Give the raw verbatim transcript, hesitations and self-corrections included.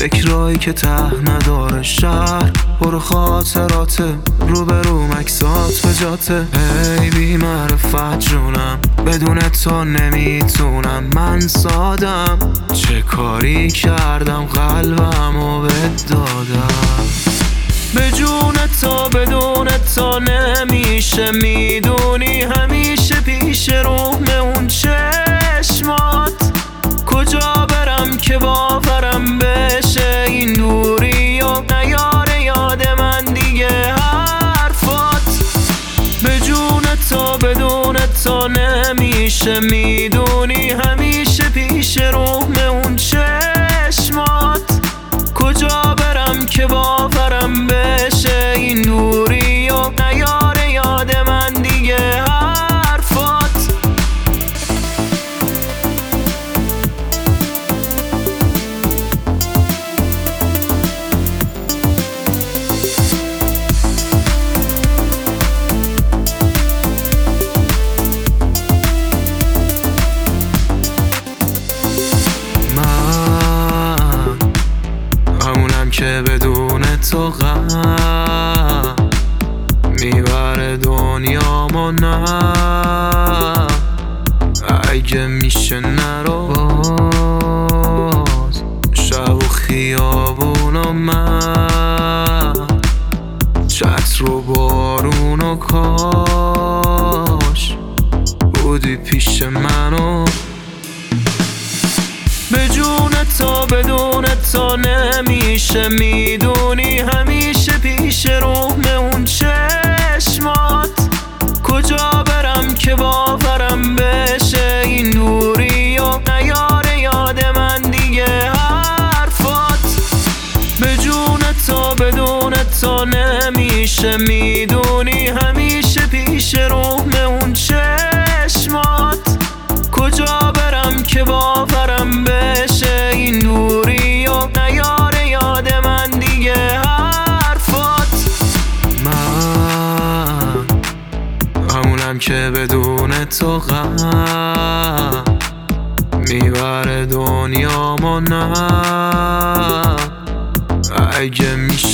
فکرایی که ته نداره شهر پر خاطراته، رو به رو مکسات به جاته. ای بی معرفت جونم، بدون تو نمیتونم. من سادم، چه کاری کردم قلبمو بهت دادم. به جون تو بدون تو نمیشه، میدونی همیشه پیش روم اون چشمات. کجا برم که باورم بشه این دوری و نیاره یاد من دیگه حرفات. به جون تو بدون تو نمیشه، میدونی همیشه پیش روم اون چشمات. کجا برم که باورم بشه این دوری و نیاره یاد من دیگه حرفات. من همونم که بدون تو غم میبره دنیامو. نه اگه میشه نرو باز شب و خیابون و من، چتر و بارون و کاش بودی پیش منو. به جون تو بدون تو نمیشه، میدونی همیشه پیش روم اون چشمات. کجا برم که باورم بشه این دوری و نیاره یاد من دیگه حرفات. به جون تو بدون تو نمیشه، میدونی همیشه پیش روم اون چشمات. کجا برم که باورم بشه این دوری و نیاره یاد من دیگه حرفات. من همونم که بدون تو غم میبره دنیامو. نه اگه میشه